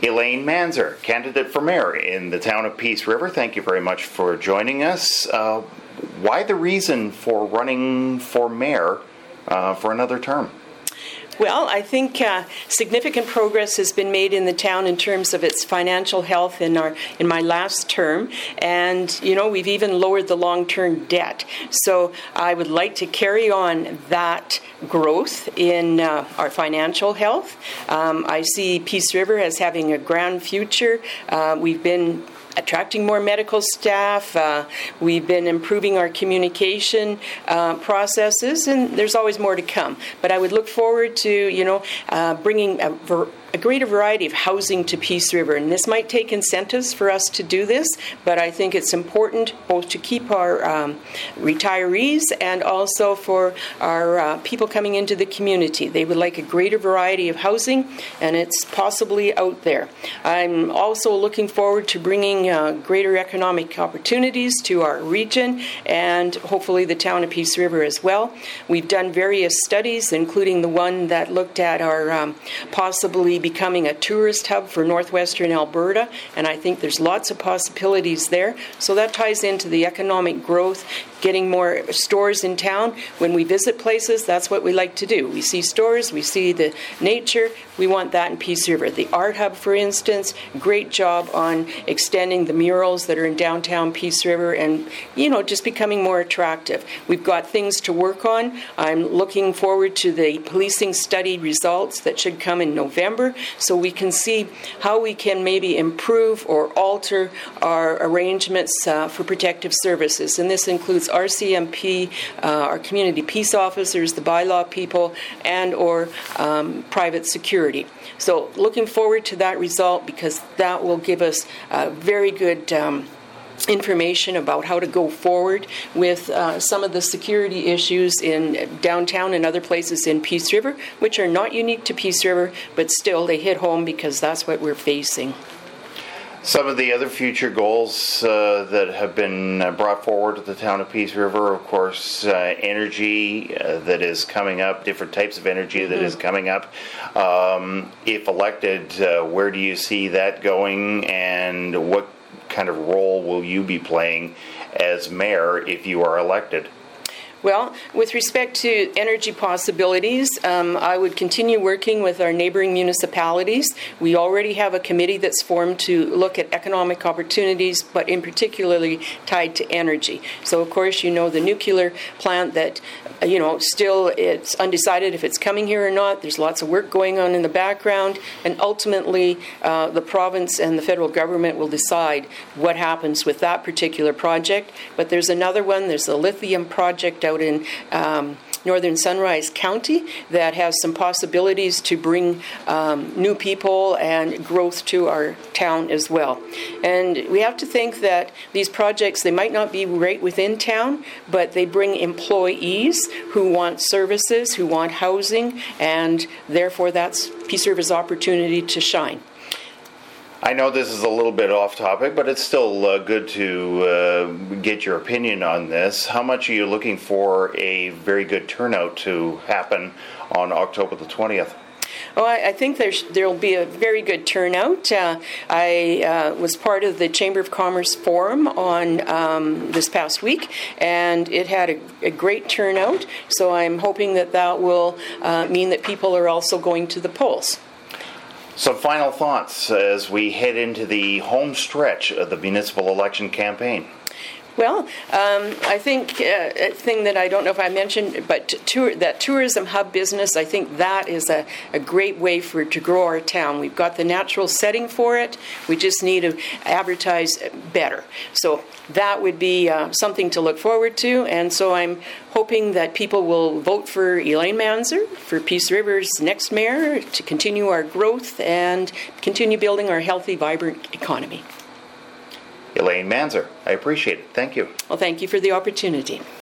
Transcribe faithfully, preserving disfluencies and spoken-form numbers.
Elaine Manzer, candidate for mayor in the town of Peace River. Thank you very much for joining us. Uh, why the reason for running for mayor uh, for another term? Well, I think uh, significant progress has been made in the town in terms of its financial health in our in my last term, and you know we've even lowered the long-term debt. So I would like to carry on that growth in uh, our financial health. Um, I see Peace River as having a grand future. Uh, we've been attracting more medical staff. Uh, we've been improving our communication uh, processes, and there's always more to come. But I would look forward to, you know, uh, bringing a, ver- a greater variety of housing to Peace River. And this might take incentives for us to do this, but I think it's important both to keep our um, retirees and also for our uh, people coming into the community. They would like a greater variety of housing, and it's possibly out there. I'm also looking forward to bringing Uh, greater economic opportunities to our region and hopefully the town of Peace River as well. We've done various studies, including the one that looked at our um, possibly becoming a tourist hub for northwestern Alberta, and I think there's lots of possibilities there. So that ties into the economic growth, getting more stores in town. When we visit places, that's what we like to do. We see stores, we see the nature. We want that in Peace River. The Art Hub, for instance, great job on extending the murals that are in downtown Peace River and, you know, just becoming more attractive. We've got things to work on. I'm looking forward to the policing study results that should come in November so we can see how we can maybe improve or alter our arrangements uh, for protective services. And this includes R C M P, uh, our community peace officers, the bylaw people, and or um, private security. So looking forward to that result because that will give us a very good um, information about how to go forward with uh, some of the security issues in downtown and other places in Peace River, which are not unique to Peace River, but still they hit home because that's what we're facing. Some of the other future goals uh, that have been uh, brought forward to the town of Peace River, of course, uh, energy uh, that is coming up, different types of energy that mm-hmm. is coming up. Um, if elected, uh, where do you see that going, and what kind of role will you be playing as mayor if you are elected? Well, with respect to energy possibilities, um, I would continue working with our neighboring municipalities. We already have a committee that's formed to look at economic opportunities, but in particularly tied to energy. So, of course, you know the nuclear plant that, you know, still it's undecided if it's coming here or not. There's lots of work going on in the background, and ultimately uh, the province and the federal government will decide what happens with that particular project. But there's another one. There's a lithium project out in um, northern Sunrise County that has some possibilities to bring um, new people and growth to our town as well. And we have to think that these projects, they might not be right within town, but they bring employees who want services, who want housing, and therefore that's Peace River's opportunity to shine. I know this is a little bit off topic, but it's still uh, good to uh, get your opinion on this. How much are you looking for a very good turnout to happen on October the twentieth? Oh, I, I think there's there'll be a very good turnout. Uh, I uh, was part of the Chamber of Commerce Forum on um, this past week, and it had a, a great turnout. So I'm hoping that that will uh, mean that people are also going to the polls. Some final thoughts as we head into the home stretch of the municipal election campaign. Well, um, I think uh, a thing that I don't know if I mentioned, but tour, that tourism hub business, I think that is a, a great way for to grow our town. We've got the natural setting for it. We just need to advertise better. So that would be uh, something to look forward to. And so I'm hoping that people will vote for Elaine Manzer for Peace River's next mayor to continue our growth and continue building our healthy, vibrant economy. Elaine Manzer, I appreciate it. Thank you. Well, thank you for the opportunity.